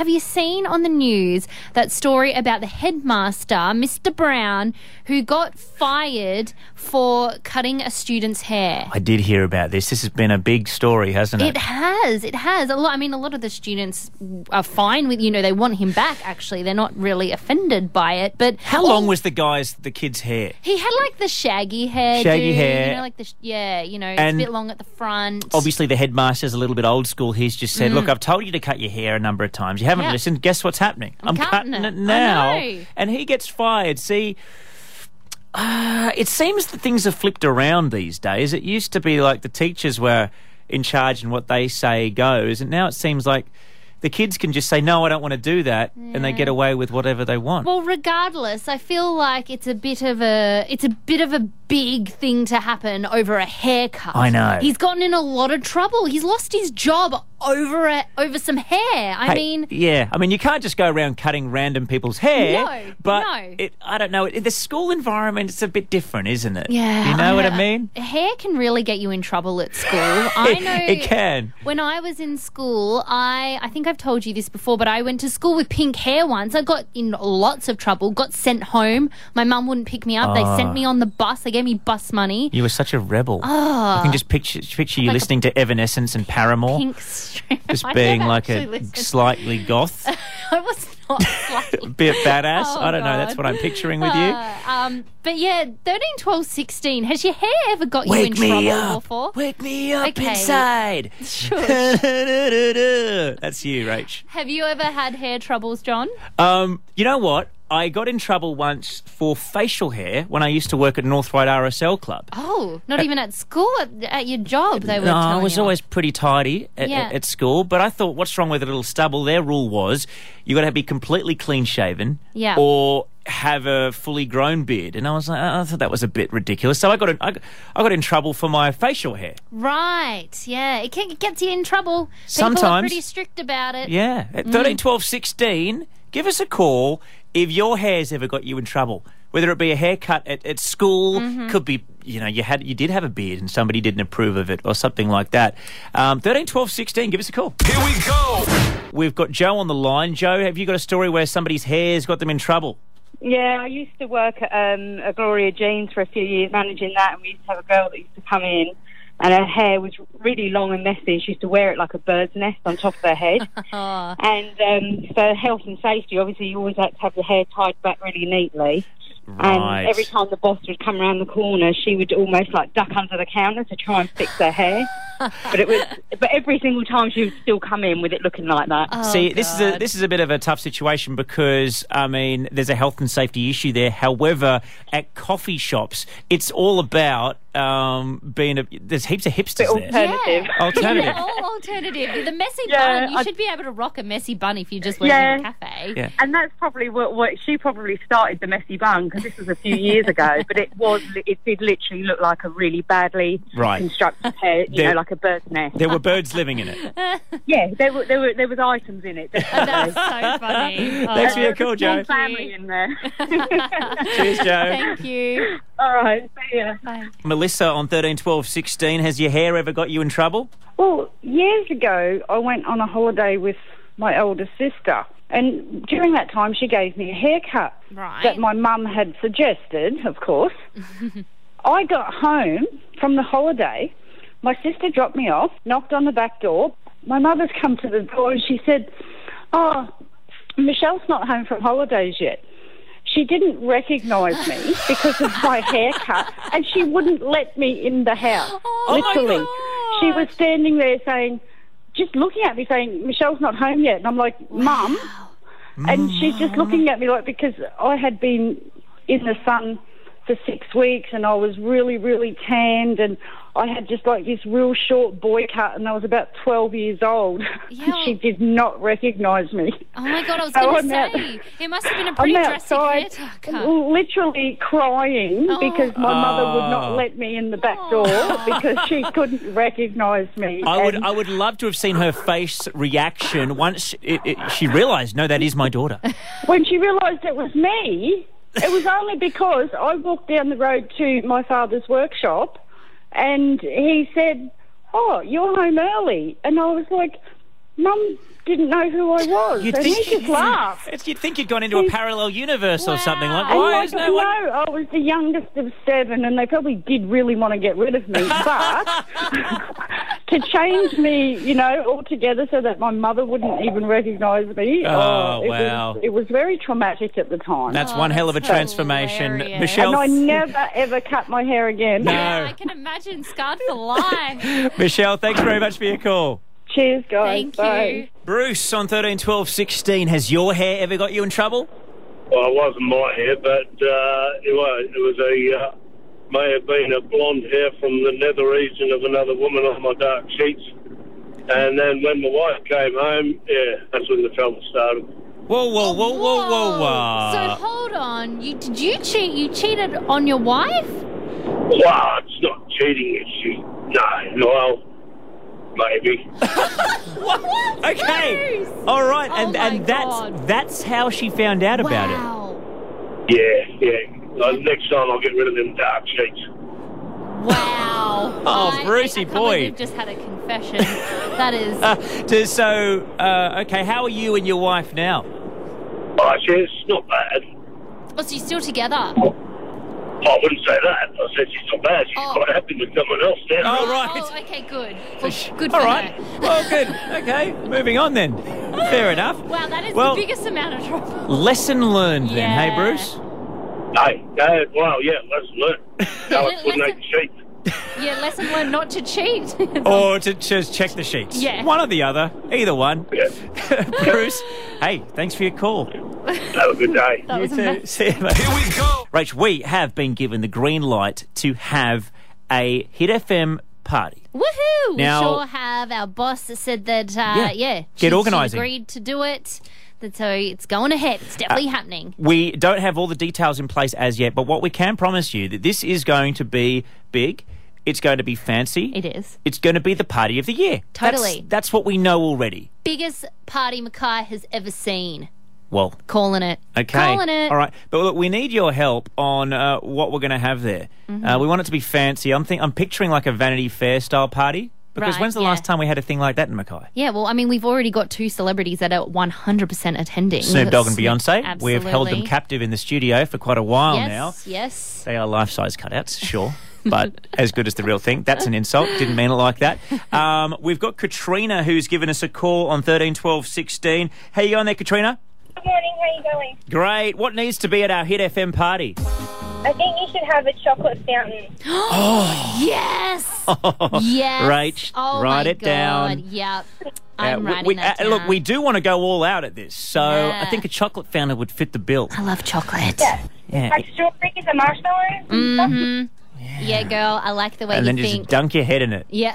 have you seen on the news that story about the headmaster, Mr. Brown, who got fired for cutting a student's hair? I did hear about this. This has been a big story, hasn't it? It has. A lot of the students are fine with, they want him back, actually. They're not really offended by it. But how long was the kid's hair? He had like the shaggy hair. It's a bit long at the front. Obviously, the headmaster's a little bit old school. He's just said, look, I've told you to cut your hair a number of times. You haven't listened. Guess what's happening? I'm cutting it now. I know. And he gets fired. See, it seems that things have flipped around these days. It used to be like the teachers were in charge and what they say goes. And now it seems like the kids can just say, no, I don't want to do that, and they get away with whatever they want. Well, regardless, I feel like it's a bit of a big thing to happen over a haircut. I know. He's gotten in a lot of trouble. He's lost his job over some hair. I mean, you can't just go around cutting random people's hair. No, but no. I don't know. The school environment is a bit different, isn't it? Yeah. You know what I mean? Hair can really get you in trouble at school. I know. It can. When I was in school, I think I've told you this before, but I went to school with pink hair once. I got in lots of trouble, got sent home. My mum wouldn't pick me up. They sent me on the bus. They gave me bus money. You were such a rebel. I can just picture you listening to Evanescence and Paramore. Pink strip. Just being like a slightly goth. I was not slightly. Bit badass. I don't know. God. That's what I'm picturing with you. But yeah, 13, 12, 16. Has your hair ever got you in trouble before? Wake me up inside. Sure. That's you, Rach. Have you ever had hair troubles, John? You know what? I got in trouble once for facial hair when I used to work at North Ryde RSL Club. Oh, not even at school, at your job they were telling you. No, I was always pretty tidy Yeah. at school, but I thought, what's wrong with a little stubble? Their rule was you got to be completely clean-shaven or have a fully grown beard. And I was like, I thought that was a bit ridiculous. So I got in trouble for my facial hair. Right, yeah. It gets you in trouble. Sometimes. People are pretty strict about it. Yeah. At 13, 12, 16, give us a call if your hair's ever got you in trouble. Whether it be a haircut at school, could be, you did have a beard and somebody didn't approve of it or something like that. 13, 12, 16, give us a call. Here we go. We've got Joe on the line. Joe, have you got a story where somebody's hair's got them in trouble? Yeah, I used to work at a Gloria Jeans for a few years managing that, and we used to have a girl that used to come in and her hair was really long and messy. She used to wear it like a bird's nest on top of her head. And for health and safety, obviously you always had to have your hair tied back really neatly. Right. And every time the boss would come around the corner, she would almost like duck under the counter to try and fix her hair. But every single time she would still come in with it looking like that. See, God. this is a bit of a tough situation because there's a health and safety issue there. However, at coffee shops, it's all about there's heaps of hipsters Alternative. there. Alternative. Yeah, all alternative. The messy bun, you should be able to rock a messy bun if you just went to a cafe. Yeah. And that's probably what she probably started the messy bun, because this was a few years ago. But it did literally look like a really badly constructed hair, like a bird's nest. There were birds living in it. Yeah, there was items in it. That's so funny. Thanks for your call, Joe. Whole family in there. Cheers, Joe. Thank you. All right, see ya. Bye. Melissa on 13, 12, 16, has your hair ever got you in trouble? Well, years ago, I went on a holiday with my older sister. And during that time, she gave me a haircut that my mum had suggested, of course. I got home from the holiday. My sister dropped me off, knocked on the back door. My mother's come to the door and she said, "Oh, Michelle's not home from holidays yet." She didn't recognise me because of my haircut, and she wouldn't let me in the house. Literally. She was standing there saying, just looking at me saying, "Michelle's not home yet." And I'm like, "Mum." And she's just looking at me like, because I had been in the sun for 6 weeks and I was really, really tanned, and I had just like this real short boy cut, and I was about 12 years old. Yeah. She did not recognise me. Oh my God, I was going to say, it must have been a pretty drastic haircut. Literally crying because my mother would not let me in the back door because she couldn't recognise me. I would love to have seen her face reaction once she realised, no, that is my daughter. When she realised it was me, it was only because I walked down the road to my father's workshop and he said, "Oh, you're home early." And I was like, Mum didn't know who I was. You'd And think- he just laughed. You'd think you'd gone into a parallel universe or something. Like, And why like, is no one... I was the youngest of 7, and they probably did really want to get rid of me. But to change me, altogether so that my mother wouldn't even recognise me. Wow. It was very traumatic at the time. That's one hell of a transformation. hilarious. Michelle, and I never, ever cut my hair again. No. I can imagine, scarred for life. Michelle, thanks very much for your call. Cheers, guys. Thank Bye. you. Bruce on 13, 12, 16. Has your hair ever got you in trouble? Well, it wasn't my hair, but it may have been a blonde hair from the nether region of another woman on my dark sheets. And then when my wife came home, that's when the trouble started. Whoa. So hold on. Did you cheat? You cheated on your wife? Well, it's not cheating. Maybe. Okay. All right. Oh and my God. that's how she found out about it. Wow. Yeah. Next time I'll get rid of them dark sheets. Wow. Oh, Brucey I can't boy. believe you've just had a confession. That is... Okay, how are you and your wife now? Oh, it's not bad. Oh, so you're still together? I wouldn't say that. I said she's not bad. She's quite happy with someone else now. Oh, right. Oh, okay, good. Well, good for All right. her. Well, good. Okay, moving on then. Fair enough. Wow, that is Well, the biggest amount of trouble. Lesson learned then, Yeah. hey, Bruce? Hey, let's learn. How I coordinate the sheets. Yeah, lesson learned not to cheat. Or to just check the sheets. Yeah. One or the other. Either one. Yeah. Bruce, hey, thanks for your call. Have a good day. That You was too. amazing. See you, mate. Here we go. Rach, we have been given the green light to have a Hit FM party. Woohoo! Now- we sure have. Our boss said that, Get she organising. agreed to do it. So it's going ahead. It's definitely happening. We don't have all the details in place as yet, but what we can promise you that this is going to be big. It's going to be fancy. It is. It's going to be the party of the year. Totally. That's what we know already. Biggest party Mackay has ever seen. Well, Calling it. okay. Calling it. All right. But look, we need your help on what we're going to have there. Mm-hmm. We want it to be fancy. I'm picturing like a Vanity Fair style party. Because Right, when's the yeah. last time we had a thing like that in Mackay? Yeah, well, I mean, we've already got 2 celebrities that are 100% attending. Snoop We've got Dogg and Beyonce. We have held them Absolutely. captive in the studio for quite a while Yes, now. yes. They are life-size cutouts, sure. But as good as the real thing. That's an insult. Didn't mean it like that. We've got Katrina, who's given us a call on 13 12 16. How you going there, Katrina? Good morning, how are you going? Great. What needs to be at our Hit FM party? I think you should have a chocolate fountain. Yes! Yes. Rach, Oh write my it down. God. Yep. I'm writing we, that down. Look, we do want to go all out at this, so Yeah. I think a chocolate fountain would fit the bill. I love chocolate. Yeah. Like strawberries and marshmallows and stuff. Yeah, girl, I like the way And you then think. just dunk your head in it. Yeah.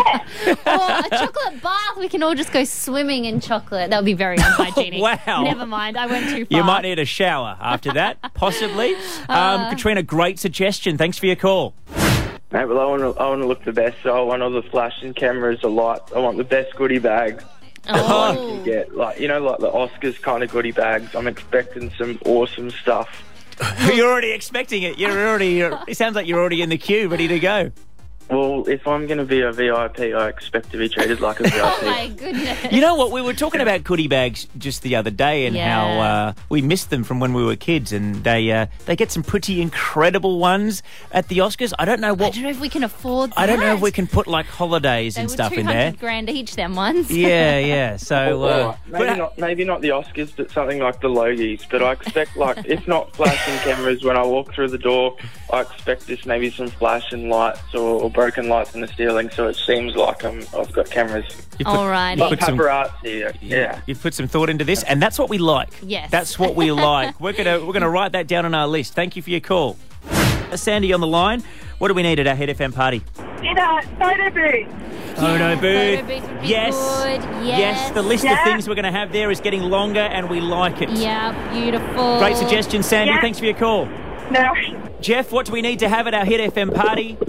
Or a chocolate bath. We can all just go swimming in chocolate. That would be very unhygienic. Wow. Never mind. I went too far. You might need a shower after that, possibly. Katrina, great suggestion. Thanks for your call. Mate, well, I want to look the best, so I want all the flashing cameras, the lights. I want the best goodie bag. Oh. Get like the Oscars kind of goodie bags. I'm expecting some awesome stuff. You're already expecting it. It sounds like you're already in the queue, ready to go. Well, if I'm going to be a VIP, I expect to be treated like a VIP. Oh, my goodness. You know what? We were talking about goodie bags just the other day and Yeah. how we missed them from when we were kids, and they get some pretty incredible ones at the Oscars. I don't know I what. don't know if we can afford that. I don't know if we can put like holidays They and were stuff in there. $200,000 each, them ones. Yeah. So Maybe not the Oscars, but something like the Logies. But I expect, like, if not flashing cameras when I walk through the door, I expect just maybe some flashing lights or broken lights in the ceiling, so it seems like I've got cameras. All right. Like put some- paparazzi, yeah. You've put some thought into this, and that's what we like. Yes. That's what we like. We're gonna write that down on our list. Thank you for your call. Sandy on the line. What do we need at our Hit FM party? In a photo booth. Photo booth. Photo booth would be Yes. good. Yes. The list of Yeah. things we're going to have there is getting longer, and we like it. Yeah, beautiful. Great suggestion, Sandy. Yeah. Thanks for your call. No. Jeff, what do we need to have at our Hit FM party?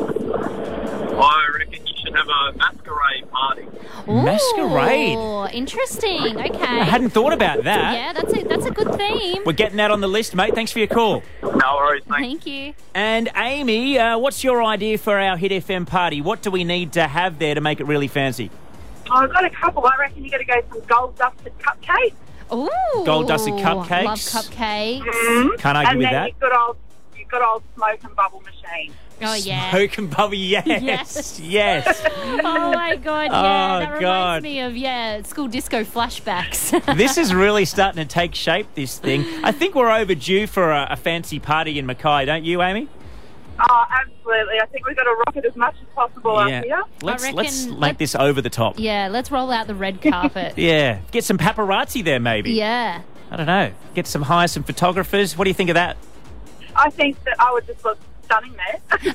I reckon you should have a masquerade party. Ooh, Masquerade. Interesting. Okay. I hadn't thought about that. Yeah, that's a good theme. We're getting that on the list, mate. Thanks for your call. No worries, thanks. Thank you. And Amy, what's your idea for our Hit FM party? What do we need to have there to make it really fancy? I've got a couple. I reckon you got to go some gold dusted cupcakes. Ooh. Gold dusted cupcakes. Love cupcakes. Can't argue And with then that. you've got old smoke and bubble machine. Oh, yeah. Smoke and bubble, yes. Yes. Oh, my God, yeah. Oh, that reminds God. me of, school disco flashbacks. This is really starting to take shape, this thing. I think we're overdue for a fancy party in Mackay, don't you, Amy? Oh, absolutely. I think we've got to rock it as much as possible up here. Let's make this over the top. Yeah, let's roll out the red carpet. Yeah. Get some paparazzi there, maybe. Yeah. I don't know. Hire some photographers. What do you think of that? I think that I would just look stunning there.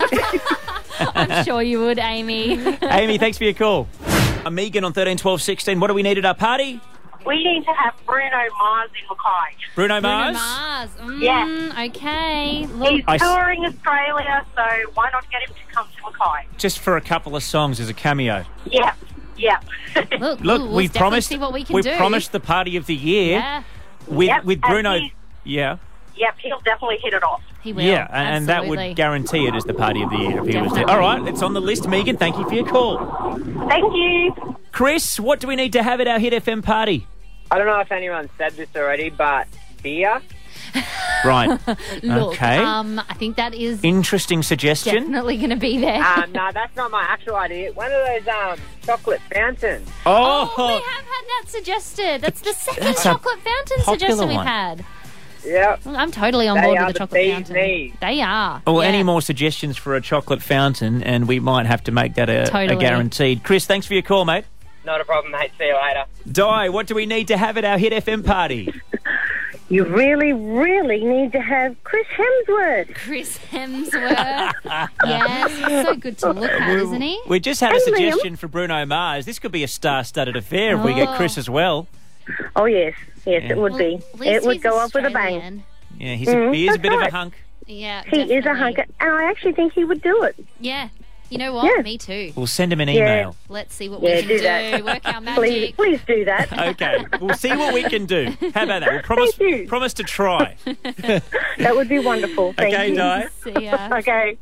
I'm sure you would, Amy. Amy, thanks for your call. I'm Megan on 13, 12, 16. What do we need at our party? We need to have Bruno Mars in Mackay. Bruno Mars? Yeah. Okay. He's Look, touring Australia, so why not get him to come to Mackay? Just for a couple of songs as a cameo. Yeah. Look, we'll we definitely promised see what we can do. promised the party of the year Yeah, with Yep, with and Bruno. he's- Yeah. Yep, he'll definitely hit it off. he will. Yeah, and that Absolutely. would guarantee it as the party of the year if he was there. Definitely. All right, it's on the list, Megan. Thank you for your call. Thank you. Chris, what do we need to have at our Hit FM party? I don't know if anyone said this already, but beer. Right. Look, Okay. I think that is Interesting suggestion. definitely going to be there. No, that's not my actual idea. One of those chocolate fountains. Oh, we have had that suggested. That's the second That's a chocolate fountain popular suggestion we've one. had. Yep. Well, I'm totally on They board are with the the chocolate bee's fountain. knees. They are. Or Yeah. any more suggestions for a chocolate fountain, and we might have to make that a Totally. guaranteed. Chris, thanks for your call, mate. Not a problem, mate. See you later. Di, what do we need to have at our Hit FM party? You really, really need to have Chris Hemsworth. Chris Hemsworth. Yes, he's so good to look at, isn't he? We just had a And Liam. suggestion for Bruno Mars. This could be a star-studded affair if we get Oh. Chris as well. Oh, yes. Yes, Yeah. it would be. At least It would he's go off with a bang. Australian. Yeah, he is a that's bit of right. a hunk. Yeah, He is a definitely. hunker, and I actually think he would do it. Yeah. You know what? Yeah. Me too. We'll send him an Yeah. email. Let's see what Yeah, we can do do. that. Work our Please, magic. please do that. Okay, we'll see what we can do. How about that? We'll Thank you. promise to try. That would be wonderful. Thank Okay, you. Di. See ya. Okay.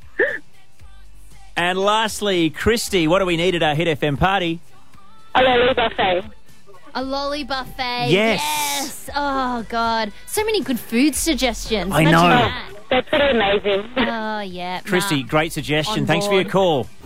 And lastly, Christy, what do we need at our Hit FM party? A lolly buffet. A lolly buffet. Yes. Yes. Oh, God. So many good food suggestions. I Imagine know. that. That's pretty amazing. Oh, yeah. Christy, Nah. great suggestion. On Thanks for your board. call.